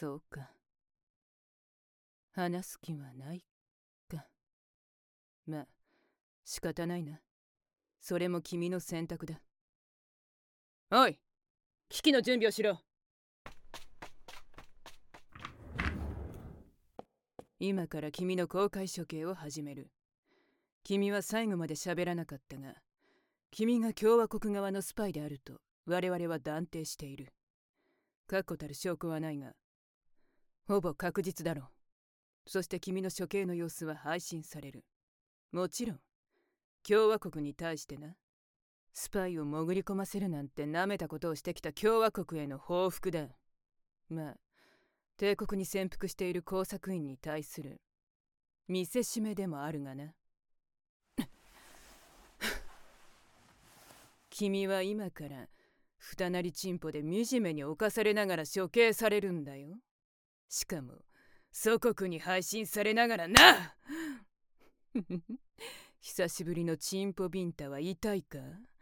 そうか。話す気はないか。まあ、仕方ないな。それも君の選択だ。おい、機器の準備をしろ。今から君の公開処刑を始める。君は最後まで喋らなかったが、君が共和国側のスパイであると我々は断定している。確固たる証拠はないが、ほぼ確実だろう。そして君の処刑の様子は配信される。もちろん、共和国に対してな。スパイを潜り込ませるなんて舐めたことをしてきた共和国への報復だ。まあ、帝国に潜伏している工作員に対する見せしめでもあるがな。君は今から二なりチンポで惨めに侵されながら処刑されるんだよ。しかも祖国に配信されながらな。久しぶりのチンポビンタは痛いか？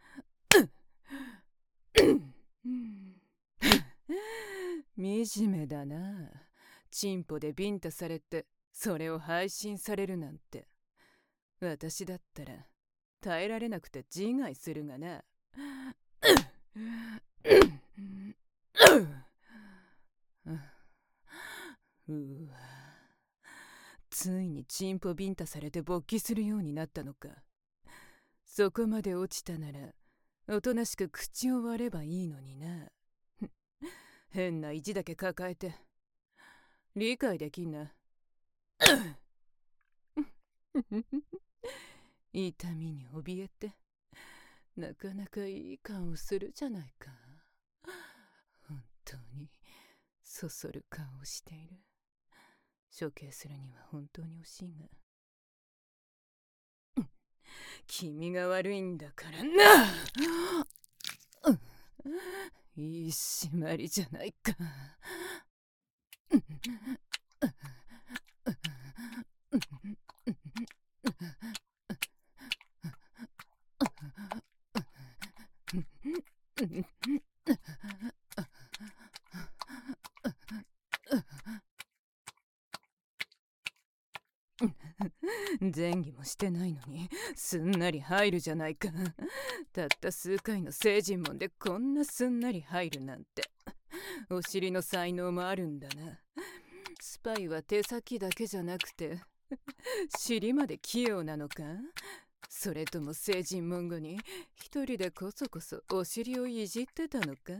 惨めだな。チンポでビンタされてそれを配信されるなんて。私だったら耐えられなくて自害するがな。うわ、ついにチンポビンタされて勃起するようになったのか。そこまで落ちたならおとなしく口を割ればいいのにな。変な意地だけ抱えて理解できんな。痛みに怯えてなかなかいい顔するじゃないか。本当にそそる顔をしている。処刑するには本当に惜しいが、君が悪いんだからな。いい締まりじゃないか。前儀もしてないのにすんなり入るじゃないか。たった数回の成人門でこんなすんなり入るなんて。お尻の才能もあるんだな。スパイは手先だけじゃなくて尻まで器用なのか？それとも成人門後に一人でこそこそお尻をいじってたのか？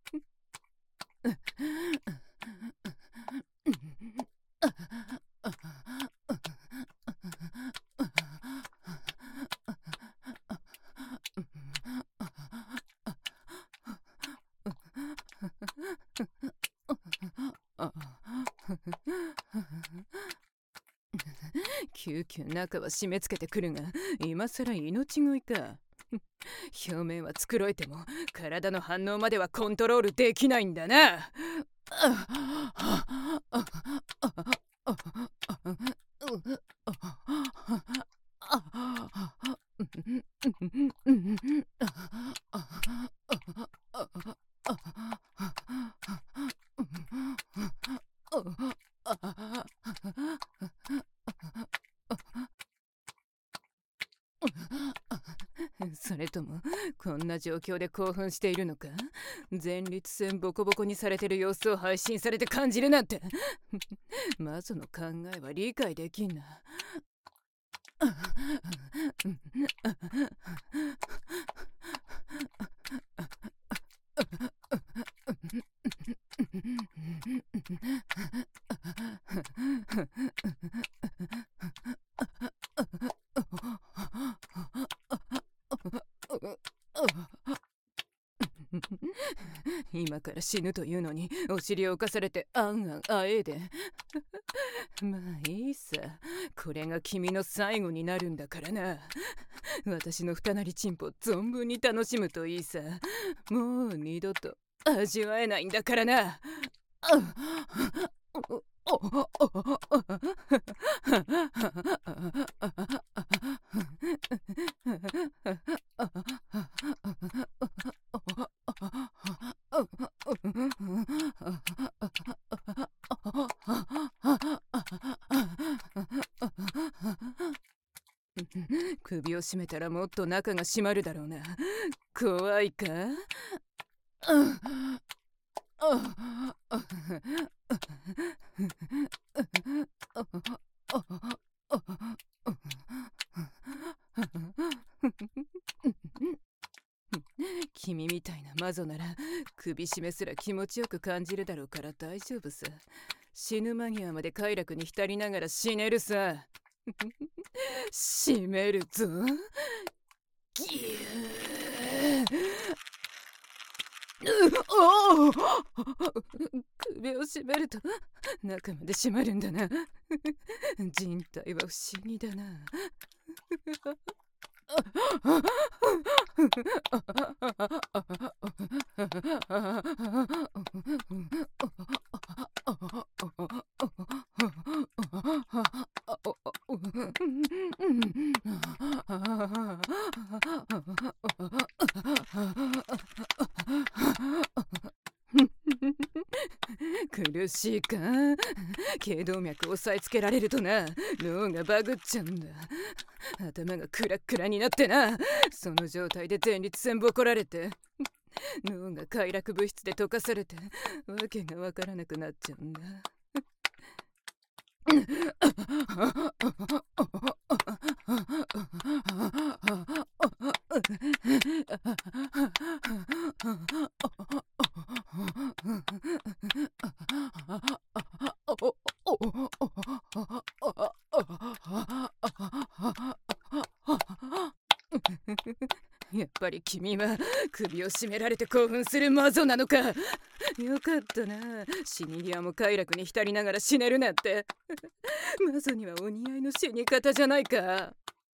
急遽中は締め付けてくるが、今さら命乞いか。表面は繕えても体の反応まではコントロールできないんだな。それともこんな状況で興奮しているのか？前立腺ボコボコにされてる様子を配信されて感じるなんて。マゾの考えは理解できんな。今から死ぬというのにお尻を侵されてあんあんあえいで。まあいいさ、これが君の最後になるんだからな。私の二なりチンポ存分に楽しむといいさ。もう二度と味わえないんだからな。 首を絞めたらもっと中が締まるだろうな。怖いか？君みたいな魔女なら首絞めすら気持ちよく感じるだろうから大丈夫さ。死ぬ間際まで快楽に浸りながら死ねるさ。締めるぞ。ギュー。おお、首を絞めると中まで締まるんだな。人体は不思議だな。苦しいか？頸動脈を押さえつけられるとな、脳がバグっちゃうんだ。頭がクラックラになってな、その状態で前立腺ボコられて脳が快楽物質で溶かされてわけがわからなくなっちゃうんだ。やっぱり君は首を絞められて興奮する魔女なのか。よかったな。死に際も快楽に浸りながら死ねるなんて。魔女にはお似合いの死に方じゃないか。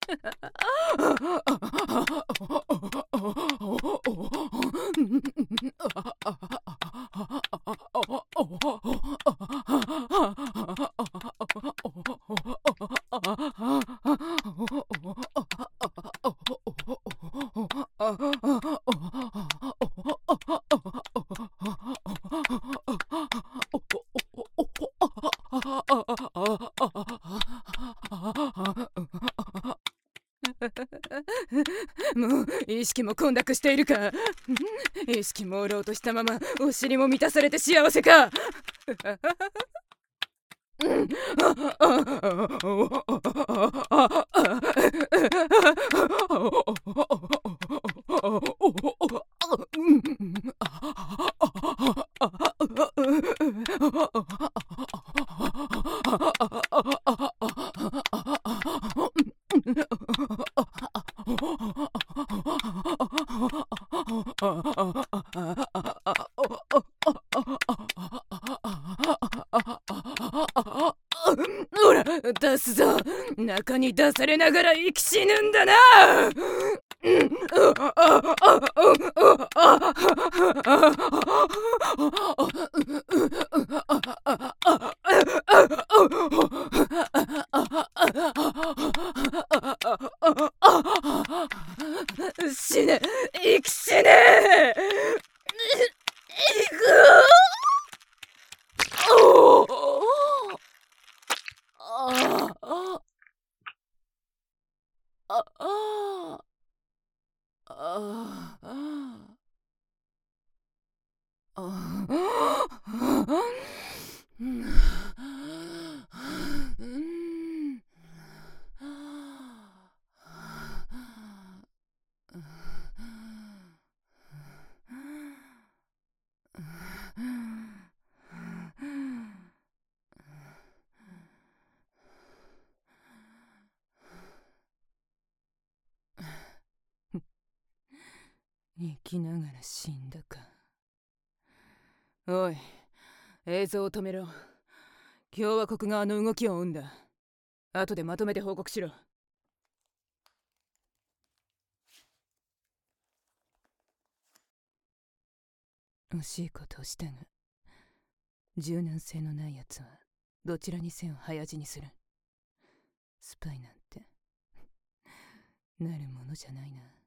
もう意識も混濁しているか。意識朦朧としたままお尻も満たされて幸せか。ほら出すぞ。中に出されながら生き死ぬんだな。死ね、生き死ね。いく。生きながら死んだか。おい、映像を止めろ。共和国側の動きを追うんだ。後でまとめて報告しろ。惜しいことをしたが、柔軟性のないやつはどちらにせよ早死にする。スパイなんてなるものじゃないな。